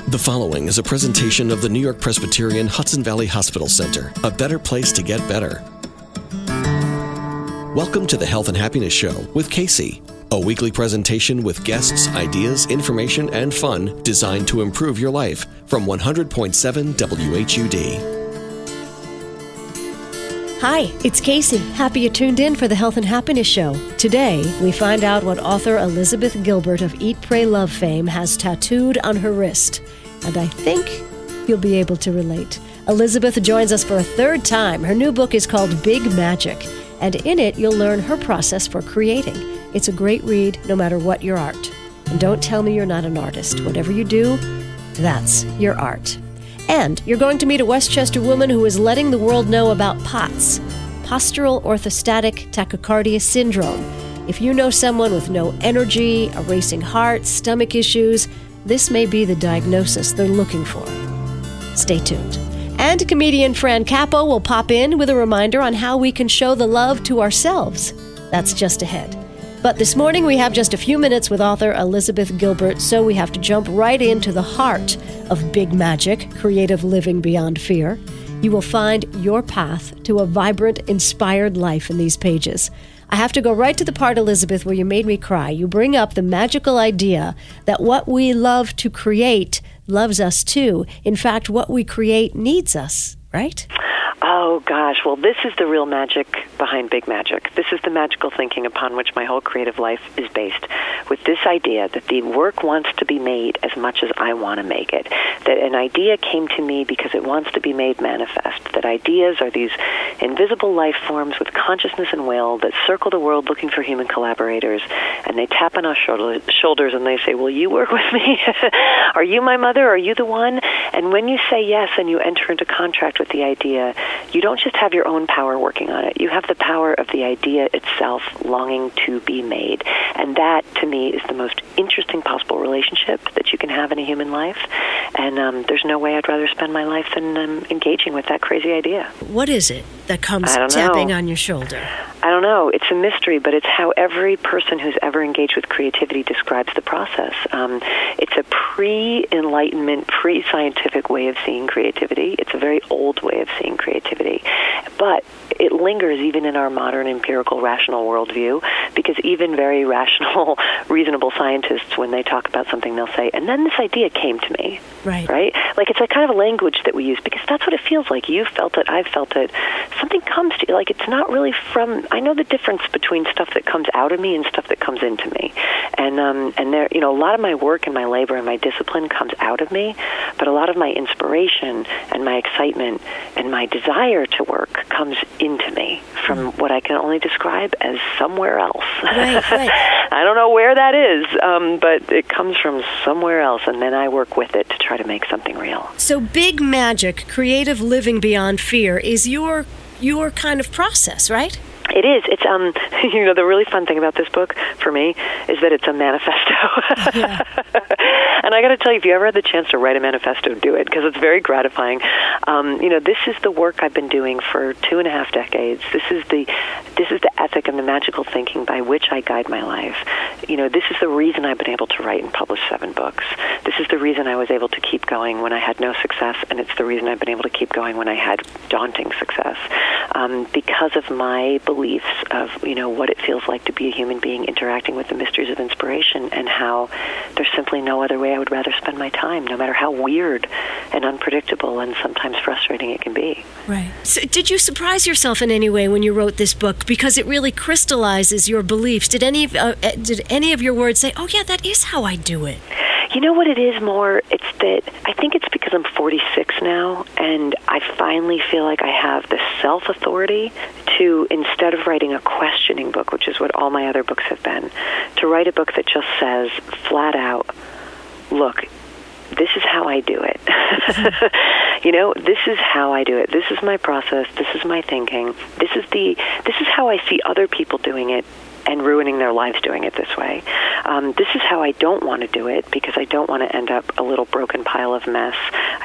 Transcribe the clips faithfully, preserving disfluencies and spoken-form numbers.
The following is a presentation of the New York Presbyterian Hudson Valley Hospital Center, a better place to get better. Welcome to the Health and Happiness Show with Casey, a weekly presentation with guests, ideas, information, and fun designed to improve your life from one hundred point seven W H U D. Hi, it's Casey. Happy you tuned in for the Health and Happiness Show. Today, we find out what author Elizabeth Gilbert of Eat, Pray, Love fame has tattooed on her wrist. And I think you'll be able to relate. Elizabeth joins us for a third time. Her new book is called Big Magic, and in it, you'll learn her process for creating. It's a great read, no matter what your art. And don't tell me you're not an artist. Whatever you do, that's your art. And you're going to meet a Westchester woman who is letting the world know about POTS, postural orthostatic tachycardia syndrome. If you know someone with no energy, a racing heart, stomach issues, this may be the diagnosis they're looking for. Stay tuned. And comedian Fran Capo will pop in with a reminder on how we can show the love to ourselves. That's just ahead. But this morning we have just a few minutes with author Elizabeth Gilbert, so we have to jump right into the heart of Big Magic, Creative Living Beyond Fear. You will find your path to a vibrant, inspired life in these pages. I have to go right to the part, Elizabeth, where you made me cry. You bring up the magical idea that what we love to create loves us too. In fact, what we create needs us, right? Oh, gosh. Well, this is the real magic behind Big Magic. This is the magical thinking upon which my whole creative life is based, with this idea that the work wants to be made as much as I want to make it, that an idea came to me because it wants to be made manifest, that ideas are these invisible life forms with consciousness and will that circle the world looking for human collaborators, and they tap on our shoulders and they say, will you work with me? Are you my mother? Are you the one? And when you say yes and you enter into contract with the idea, you don't just have your own power working on it. You have the power of the idea itself longing to be made. And that, to me, is the most interesting possible relationship that you can have in a human life. And um, there's no way I'd rather spend my life than um, engaging with that crazy idea. What is it that comes tapping on your shoulder? I don't know. It's a mystery, but it's how every person who's ever engaged with creativity describes the process. Um, it's a pre-enlightenment, pre-scientific way of seeing creativity. It's a very old way of seeing creativity. But it lingers even in our modern empirical rational worldview, because even very rational, reasonable scientists, when they talk about something, they'll say, and then this idea came to me. Right. Right? Like, it's a kind of a language that we use, because that's what it feels like. You've felt it, I've felt it. Something comes to you. Like, it's not really from, I know the difference between stuff that comes out of me and stuff that comes into me. And, um, and there, you know, a lot of my work and my labor and my discipline comes out of me, but a lot of my inspiration and my excitement and my desire to work comes into me from what I can only describe as somewhere else. Right, right. I don't know where that is, um, but it comes from somewhere else, and then I work with it to try to make something real. So Big Magic, Creative Living Beyond Fear, is your your kind of process, right? It is. It's, um, you know, the really fun thing about this book for me is that it's a manifesto. Yeah. And I got to tell you, if you ever had the chance to write a manifesto, do it, because it's very gratifying. Um, you know, this is the work I've been doing for two and a half decades. This is the, this is the ethic and the magical thinking by which I guide my life. You know, this is the reason I've been able to write and publish seven books. This is the reason I was able to keep going when I had no success, and it's the reason I've been able to keep going when I had daunting success. Um, because of my beliefs of, you know, what it feels like to be a human being interacting with the mysteries of inspiration, and how there's simply no other way I would rather spend my time, no matter how weird and unpredictable and sometimes frustrating it can be. Right. So did you surprise yourself in any way when you wrote this book? Because it really crystallizes your beliefs. Did any of, uh, did any of your words say, oh, yeah, that is how I do it? You know what it is more? It's that I think it's because I'm forty-six now, and I finally feel like I have the self-authority to, instead of writing a questioning book, which is what all my other books have been, to write a book that just says flat out, look, this is how I do it. You know, this is how I do it. This is my process. This is my thinking. This is the. This is how I see other people doing it and ruining their lives doing it this way. Um, this is how I don't want to do it, because I don't want to end up a little broken pile of mess.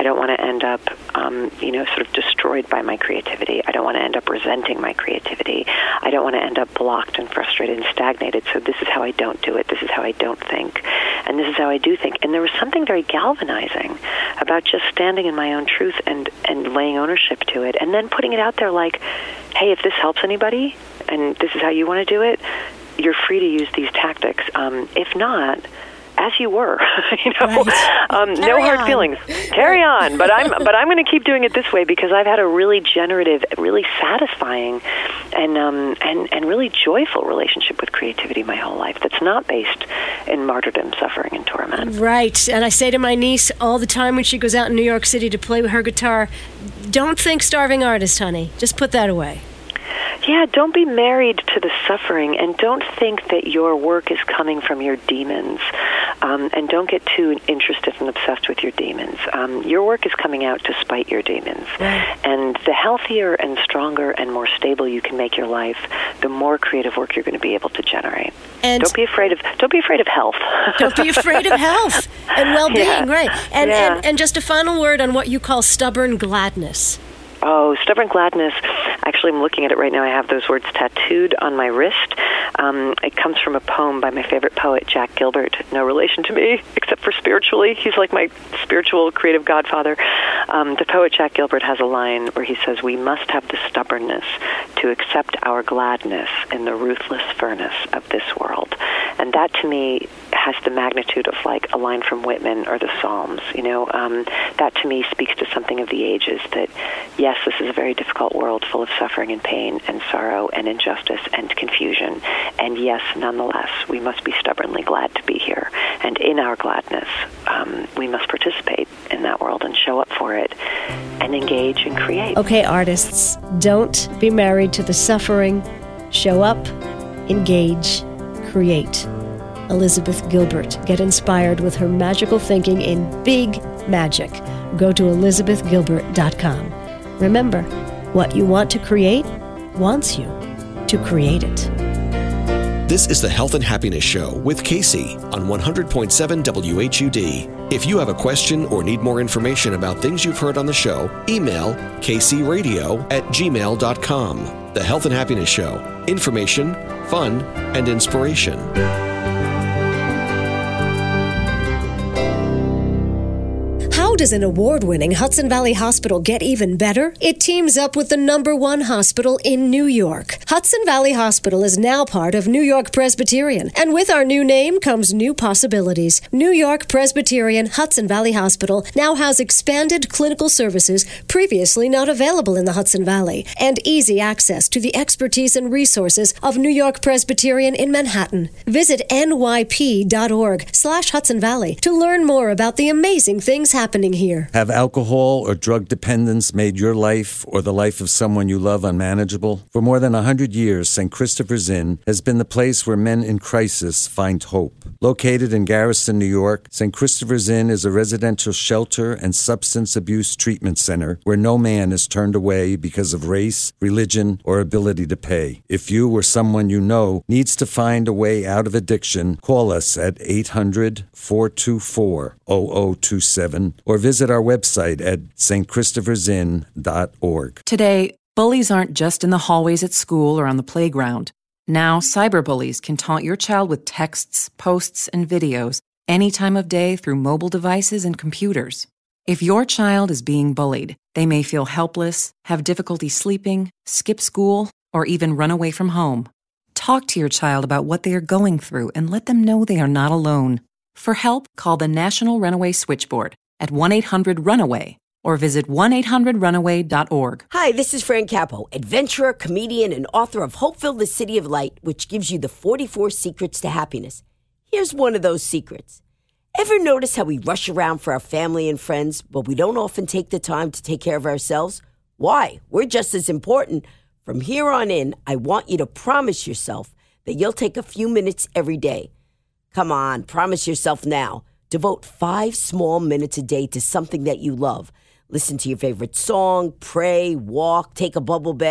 I don't want to end up, um, you know, sort of destroyed by my creativity. I don't want to end up resenting my creativity. I don't want to end up blocked and frustrated and stagnated. So this is how I don't do it. This is how I don't think. And this is how I do think. And there was something very galvanizing about just standing in my own truth and, and laying ownership to it, and then putting it out there like, hey, if this helps anybody, and this is how you want to do it, you're free to use these tactics. Um, if not, as you were, you know, right. um, no hard on. feelings. Carry on, but I'm but I'm going to keep doing it this way because I've had a really generative, really satisfying, and um, and and really joyful relationship with creativity my whole life. That's not based in martyrdom, suffering, and torment. Right, and I say to my niece all the time when she goes out in New York City to play with her guitar, "Don't think starving artist, honey. Just put that away." Yeah, don't be married to the suffering, and don't think that your work is coming from your demons, um, and don't get too interested and obsessed with your demons. Um, your work is coming out to spite your demons, right. And the healthier and stronger and more stable you can make your life, the more creative work you're going to be able to generate. And don't be afraid of don't be afraid of health. Don't be afraid of health and well-being, yeah. right? And, yeah. and and just a final word on what you call stubborn gladness. Oh, stubborn gladness. Actually, I'm looking at it right now. I have those words tattooed on my wrist. Um, it comes from a poem by my favorite poet, Jack Gilbert. No relation to me, except for spiritually. He's like my spiritual, creative godfather. Um, the poet Jack Gilbert has a line where he says, "We must have the stubbornness to accept our gladness in the ruthless furnace of this world." And that, to me, has the magnitude of like a line from Whitman or the Psalms. You know, um, that to me speaks to something of the ages that, yes, this is a very difficult world full of suffering and pain and sorrow and injustice and confusion. And yes, nonetheless, we must be stubbornly glad to be here. And in our gladness, um, we must participate in that world and show up for it and engage and create. Okay, artists, don't be married to the suffering. Show up, engage, create. Elizabeth Gilbert. Get inspired with her magical thinking in Big Magic. Go to elizabeth gilbert dot com. Remember, what you want to create wants you to create it. This is the Health and Happiness Show with Casey on one hundred point seven W H U D. If you have a question or need more information about things you've heard on the show, email k c radio at gmail dot com. The Health and Happiness Show. Information, fun, and inspiration. How does an award-winning Hudson Valley Hospital get even better? It teams up with the number one hospital in New York. Hudson Valley Hospital is now part of New York Presbyterian, and with our new name comes new possibilities. New York Presbyterian Hudson Valley Hospital now has expanded clinical services previously not available in the Hudson Valley, and easy access to the expertise and resources of New York Presbyterian in Manhattan. Visit n y p dot org slash Hudson Valley to learn more about the amazing things happening here. Have alcohol or drug dependence made your life or the life of someone you love unmanageable? For more than one hundred years, Saint Christopher's Inn has been the place where men in crisis find hope. Located in Garrison, New York, Saint Christopher's Inn is a residential shelter and substance abuse treatment center where no man is turned away because of race, religion, or ability to pay. If you or someone you know needs to find a way out of addiction, call us at eight hundred, four two four, zero zero two seven or visit our website at s t christophers inn dot org. Today, bullies aren't just in the hallways at school or on the playground. Now, cyberbullies can taunt your child with texts, posts, and videos any time of day through mobile devices and computers. If your child is being bullied, they may feel helpless, have difficulty sleeping, skip school, or even run away from home. Talk to your child about what they are going through and let them know they are not alone. For help, call the National Runaway Switchboard at one eight hundred runaway or visit one eight hundred runaway dot org. Hi, this is Fran Capo, adventurer, comedian, and author of Hopeville, the City of Light, which gives you the forty-four Secrets to Happiness. Here's one of those secrets. Ever notice how we rush around for our family and friends, but we don't often take the time to take care of ourselves? Why? We're just as important. From here on in, I want you to promise yourself that you'll take a few minutes every day. Come on, promise yourself now. Devote five small minutes a day to something that you love. Listen to your favorite song, pray, walk, take a bubble bath,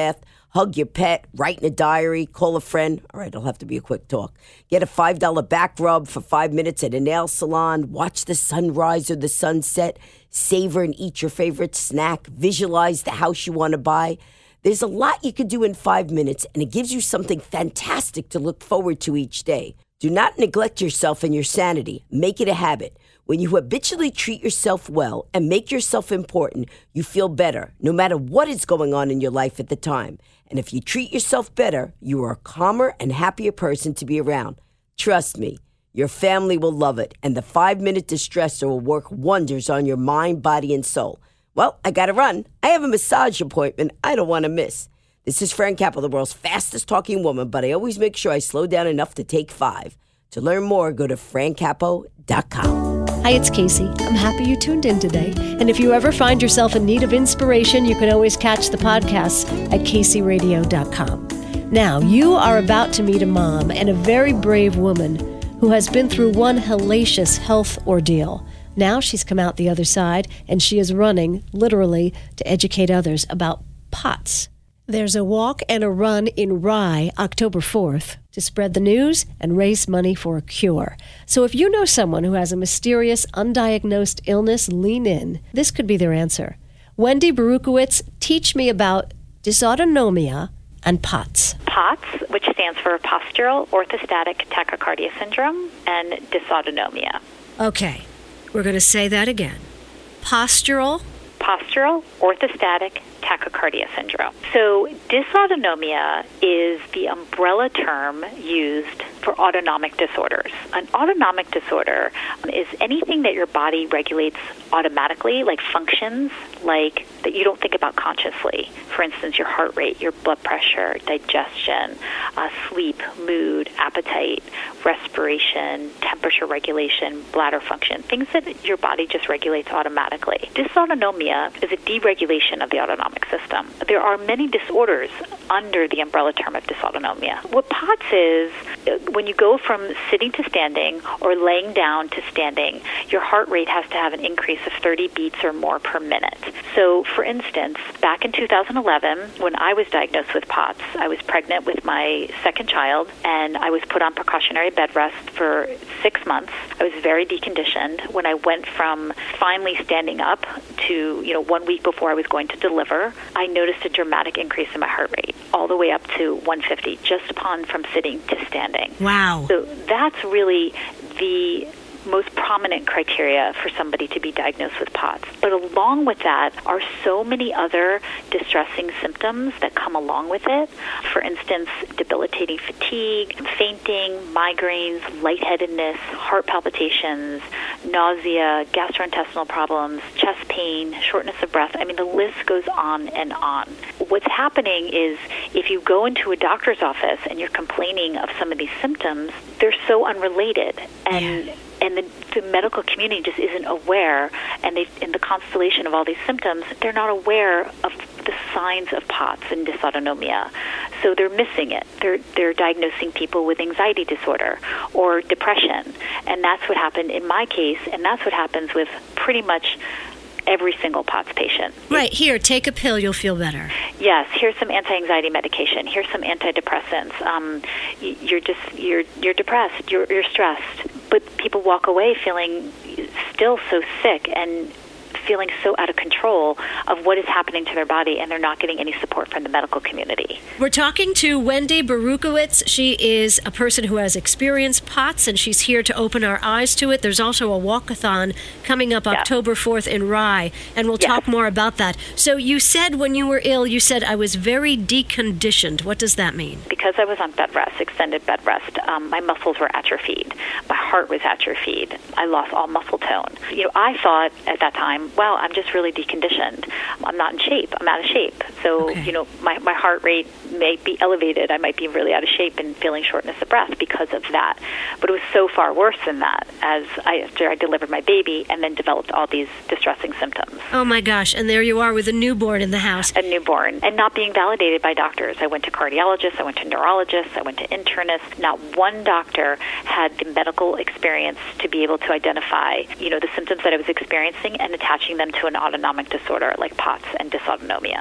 Hug your pet, write in a diary, call a friend. All right, it'll have to be a quick talk. Get a five dollar back rub for five minutes at a nail salon. Watch the sunrise or the sunset. Savor and eat your favorite snack. Visualize the house you want to buy. There's a lot you can do in five minutes, and it gives you something fantastic to look forward to each day. Do not neglect yourself and your sanity. Make it a habit. When you habitually treat yourself well and make yourself important, you feel better, no matter what is going on in your life at the time. And if you treat yourself better, you are a calmer and happier person to be around. Trust me, your family will love it, and the five-minute distressor will work wonders on your mind, body, and soul. Well, I gotta run. I have a massage appointment I don't want to miss. This is Fran Capo, the world's fastest talking woman, but I always make sure I slow down enough to take five. To learn more, go to fran capo dot com. Hi, it's Casey. I'm happy you tuned in today. And if you ever find yourself in need of inspiration, you can always catch the podcasts at casey radio dot com. Now, you are about to meet a mom and a very brave woman who has been through one hellacious health ordeal. Now she's come out the other side, and she is running, literally, to educate others about POTS. There's a walk and a run in Rye, October fourth, to spread the news and raise money for a cure. So if you know someone who has a mysterious, undiagnosed illness, lean in. This could be their answer. Wendy Berukowitz, teach me about dysautonomia and POTS. POTS, which stands for postural orthostatic tachycardia syndrome, and dysautonomia. Okay. We're going to say that again. Postural. Postural orthostatic tachycardia syndrome. So dysautonomia is the umbrella term used for autonomic disorders. An autonomic disorder is anything that your body regulates automatically, like functions like that you don't think about consciously. For instance, your heart rate, your blood pressure, digestion, uh, sleep, mood, appetite, respiration, temperature regulation, bladder function, things that your body just regulates automatically. Dysautonomia is a deregulation of the autonomic system. There are many disorders under the umbrella term of dysautonomia. What POTS is, when you go from sitting to standing or laying down to standing, your heart rate has to have an increase of thirty beats or more per minute. So, for instance, back in two thousand eleven, when I was diagnosed with POTS, I was pregnant with my second child, and I was put on precautionary bed rest for six months. I was very deconditioned. When I went from finally standing up to, you know, one week before I was going to deliver, I noticed a dramatic increase in my heart rate, all the way up to one fifty, just upon from sitting to standing. Wow. So that's really the most prominent criteria for somebody to be diagnosed with POTS. But along with that are so many other distressing symptoms that come along with it. For instance, debilitating fatigue, fainting, migraines, lightheadedness, heart palpitations, nausea, gastrointestinal problems, chest pain, shortness of breath. I mean, the list goes on and on. What's happening is if you go into a doctor's office and you're complaining of some of these symptoms, they're so unrelated. And yeah. And the, the medical community just isn't aware, and they, in the constellation of all these symptoms, they're not aware of the signs of POTS and dysautonomia. So they're missing it. They're they're diagnosing people with anxiety disorder or depression, and that's what happened in my case, and that's what happens with pretty much every single POTS patient. Right, here, take a pill, you'll feel better. Yes, here's some anti-anxiety medication. Here's some antidepressants. Um, you're just you're you're depressed. You're you're stressed. But people walk away feeling still so sick and feeling so out of control of what is happening to their body, and they're not getting any support from the medical community. We're talking to Wendy Berukowitz. She is a person who has experienced POTS, and she's here to open our eyes to it. There's also a walkathon coming up yeah. October fourth in Rye, and we'll yeah. talk more about that. So you said when you were ill, you said, I was very deconditioned. What does that mean? Because I was on bed rest, extended bed rest, um, my muscles were atrophied. My heart was atrophied. I lost all muscle tone. You know, I thought at that time, wow, I'm just really deconditioned. I'm not in shape. I'm out of shape. So, okay. you know, my, my heart rate may be elevated. I might be really out of shape and feeling shortness of breath because of that. But it was so far worse than that as I, after I delivered my baby and then developed all these distressing symptoms. Oh, my gosh. And there you are with a newborn in the house. A newborn. And not being validated by doctors. I went to cardiologists. I went to neurologists. I went to internists. Not one doctor had the medical experience to be able to identify, you know, the symptoms that I was experiencing and attaching them to an autonomic disorder like POTS and dysautonomia. Wendy,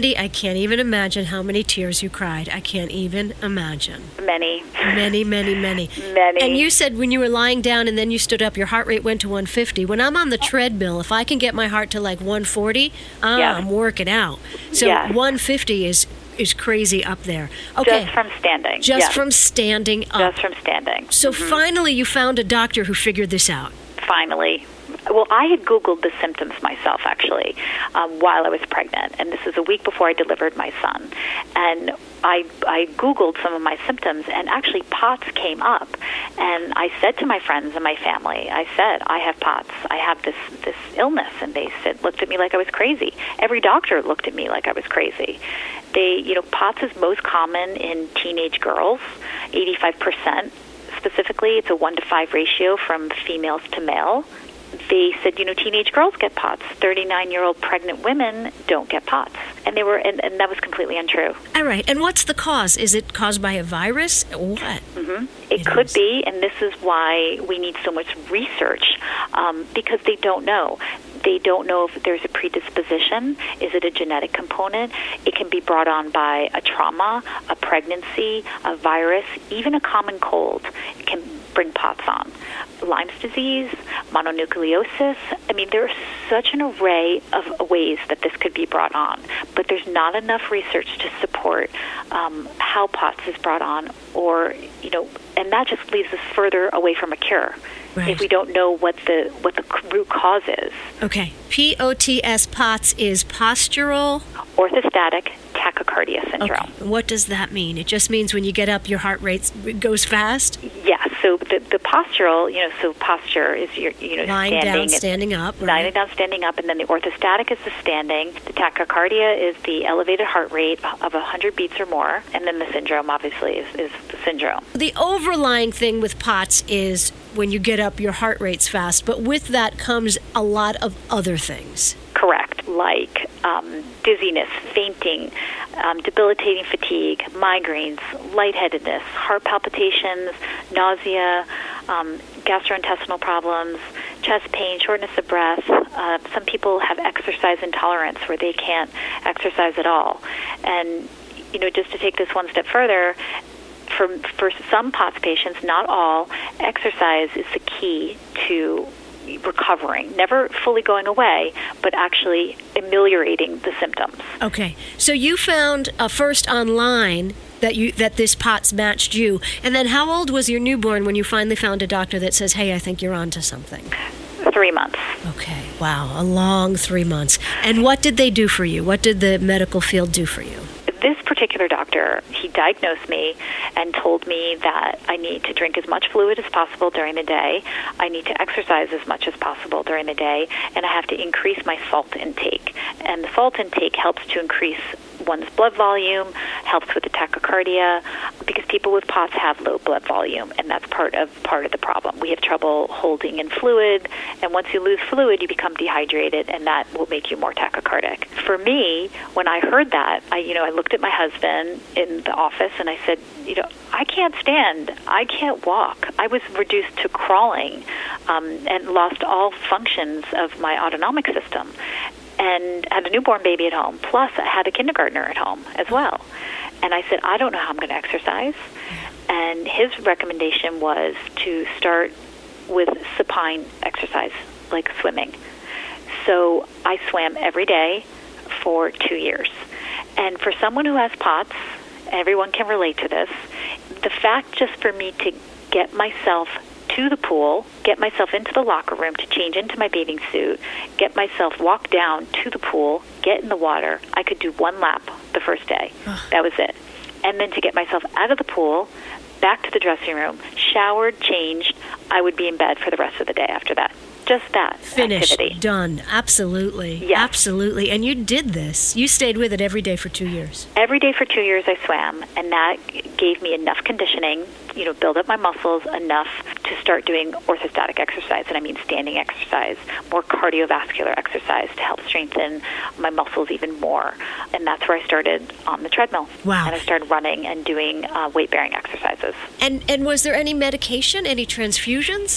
Kathy, I can't even imagine how many tears you cried. I can't even imagine. Many. Many, many, many. Many. And you said when you were lying down and then you stood up, your heart rate went to one fifty. When I'm on the treadmill, if I can get my heart to like one forty, ah, Yes. I'm working out. So Yes. one fifty is is crazy up there. Okay. Just from standing. Just Yes. from standing up. Just from standing. So Mhm. finally you found a doctor who figured this out. Finally. Well, I had Googled the symptoms myself, actually, um, while I was pregnant. And this is a week before I delivered my son. And I, I Googled some of my symptoms, and actually POTS came up. And I said to my friends and my family, I said, I have POTS. I have this, this illness. And they said, looked at me like I was crazy. Every doctor looked at me like I was crazy. They, you know, POTS is most common in teenage girls, eighty-five percent. Specifically, it's a one to five ratio from females to male. They said, you know, teenage girls get POTS. thirty-nine-year-old pregnant women don't get POTS. And they were, and, and that was completely untrue. All right. And what's the cause? Is it caused by a virus? What? Mm-hmm. It, It could is. be, and this is why we need so much research, um, because they don't know. They don't know if there's a predisposition. Is it a genetic component? It can be brought on by a trauma, a pregnancy, a virus, even a common cold can bring POTS on. Lyme's disease, mononucleosis. I mean, there's such an array of ways that this could be brought on, but there's not enough research to support um, how POTS is brought on, or, you know, and that just leaves us further away from a cure. Right. If we don't know what the what the root cause is. Okay. P O T S, POTS, is postural. Orthostatic tachycardia syndrome. Okay. What does that mean? It just means when you get up, your heart rate goes fast? Yeah, so the, the postural, you know, so posture is your, you know, Lying standing. down, and- standing up. Right? Lying down, standing up, and then the orthostatic is the standing. The tachycardia is the elevated heart rate of one hundred beats or more, and then the syndrome, obviously, is, is the syndrome. The overlying thing with POTS is when you get up, your heart rate's fast, but with that comes a lot of other things. Correct, like um, dizziness, fainting, um, debilitating fatigue, migraines, lightheadedness, heart palpitations, nausea, um, gastrointestinal problems, chest pain, shortness of breath. Uh, some people have exercise intolerance where they can't exercise at all. And, you know, just to take this one step further, for, for some POTS patients, not all, exercise is the key to recovering, never fully going away, but actually ameliorating the symptoms. Okay. So you found uh, first online that you that this POTS matched you, and then how old was your newborn when you finally found a doctor that says, hey, I think you're onto something? Three months. Okay. Wow. A long three months. And what did they do for you? What did the medical field do for you? This particular doctor, he diagnosed me and told me that I need to drink as much fluid as possible during the day, I need to exercise as much as possible during the day, and I have to increase my salt intake. And the salt intake helps to increase one's blood volume, helps with the tachycardia, because people with POTS have low blood volume, and that's part of part of the problem. We have trouble holding in fluid, and once you lose fluid, you become dehydrated, and that will make you more tachycardic. For me, when I heard that, I, you know, I looked at my husband in the office, and I said, you know, I can't stand, I can't walk. I was reduced to crawling um, and lost all functions of my autonomic system, and had a newborn baby at home. Plus, I had a kindergartner at home as well. And I said, I don't know how I'm going to exercise. And his recommendation was to start with supine exercise, like swimming. So I swam every day for two years. And for someone who has POTS, everyone can relate to this, the fact just for me to get myself to the pool, get myself into the locker room to change into my bathing suit, get myself walk down to the pool, get in the water. I could do one lap the first day. That was it. And then to get myself out of the pool, back to the dressing room, showered, changed, I would be in bed for the rest of the day after that. Just that Finished, activity. done. Absolutely. Yes. Absolutely. And you did this. You stayed with it every day for two years. Every day for two years I swam, and that gave me enough conditioning, you know, build up my muscles enough to start doing orthostatic exercise, and I mean standing exercise, more cardiovascular exercise to help strengthen my muscles even more. And that's where I started on the treadmill. Wow. And I started running and doing uh, weight-bearing exercises. And and was there any medication, any transfusions?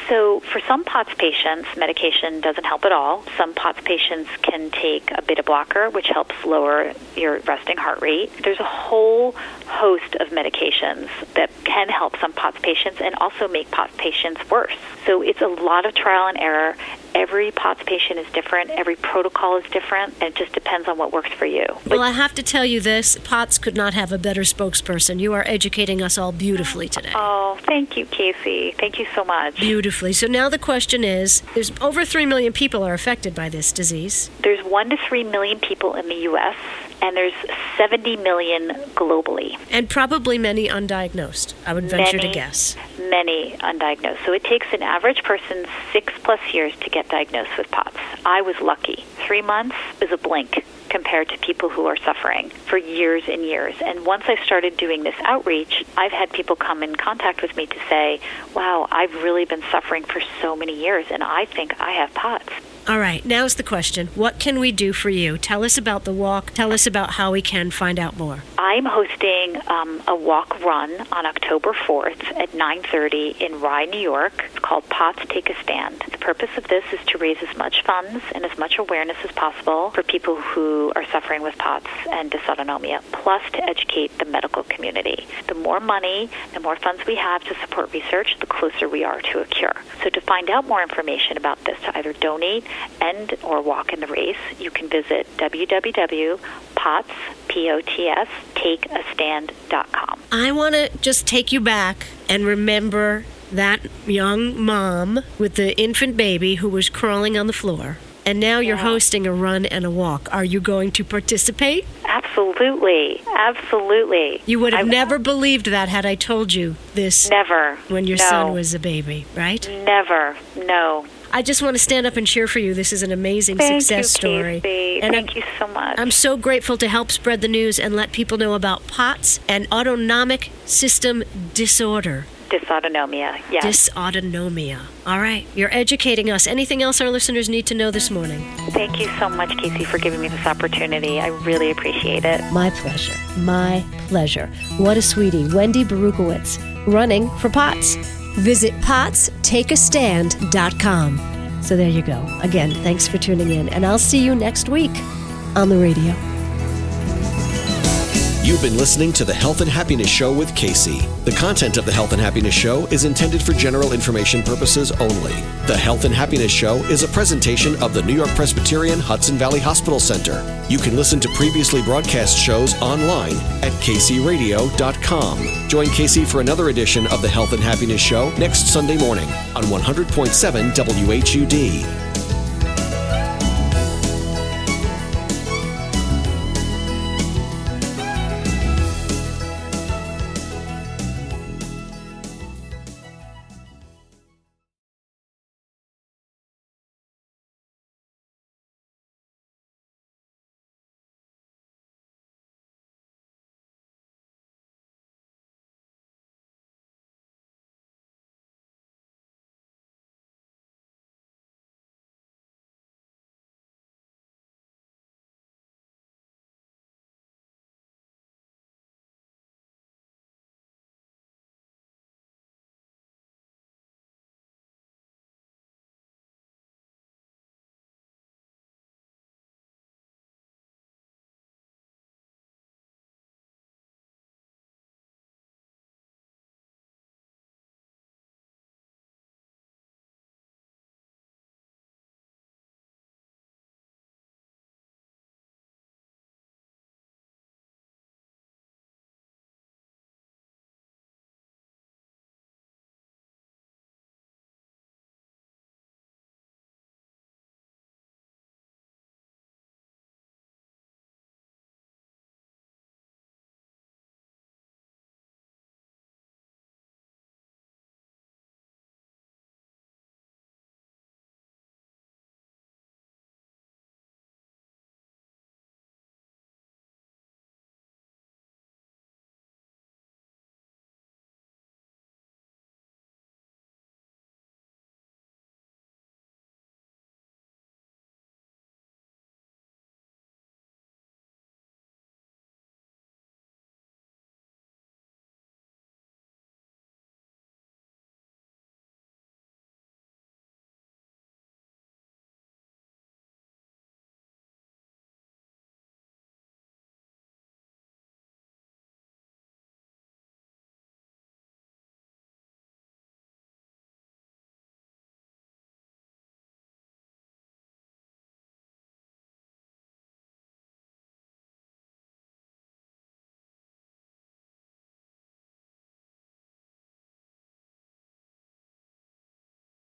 So for some POTS patients, medication doesn't help at all. Some POTS patients can take a beta blocker, which helps lower your resting heart rate. There's a whole host of medications that can help some POTS patients and also make POTS patients worse. So it's a lot of trial and error. Every POTS patient is different. Every protocol is different. And it just depends on what works for you. Well, I have to tell you this. POTS could not have a better spokesperson. You are educating us all beautifully today. Oh, thank you, Casey. Thank you so much. Beautifully. So now the question is, there's over three million people are affected by this disease. There's one to three million people in the U S, and there's seventy million globally. And probably many undiagnosed, I would venture many, to guess. Many undiagnosed. So it takes an average person six plus years to get diagnosed with POTS. I was lucky. Three months is a blink compared to people who are suffering for years and years. And once I started doing this outreach, I've had people come in contact with me to say, wow, I've really been suffering for so many years, and I think I have POTS. All right, now's the question. What can we do for you? Tell us about the walk. Tell us about how we can find out more. I'm hosting um, a walk-run on October fourth at nine thirty in Rye, New York. It's called POTS Take a Stand. The purpose of this is to raise as much funds and as much awareness as possible for people who are suffering with POTS and dysautonomia, plus to educate the medical community. The more money, the more funds we have to support research, the closer we are to a cure. So to find out more information about this, to either donate and or walk in the race, you can visit w w w dot pots, P O T S, take a stand dot com. I want to just take you back and remember that young mom with the infant baby who was crawling on the floor. And now you're yeah. hosting a run and a walk. Are you going to participate? Absolutely. Absolutely. You would have I, never believed that had I told you this. Never. When your no. son was a baby, right? Never. No. I just want to stand up and cheer for you. This is an amazing Thank success you, story. Casey. And Thank I'm, you so much. I'm so grateful to help spread the news and let people know about POTS and autonomic system disorder. Dysautonomia, yes. Dysautonomia. All right. You're educating us. Anything else our listeners need to know this morning? Thank you so much, Casey, for giving me this opportunity. I really appreciate it. My pleasure. My pleasure. What a sweetie. Wendy Berukowitz, running for POTS. Visit pots take a stand dot com. So there you go. Again, thanks for tuning in, and I'll see you next week on the radio. You've been listening to the Health and Happiness Show with Casey. The content of the Health and Happiness Show is intended for general information purposes only. The Health and Happiness Show is a presentation of the New York Presbyterian Hudson Valley Hospital Center. You can listen to previously broadcast shows online at k c radio dot com. Join Casey for another edition of the Health and Happiness Show next Sunday morning on one hundred point seven W H U D.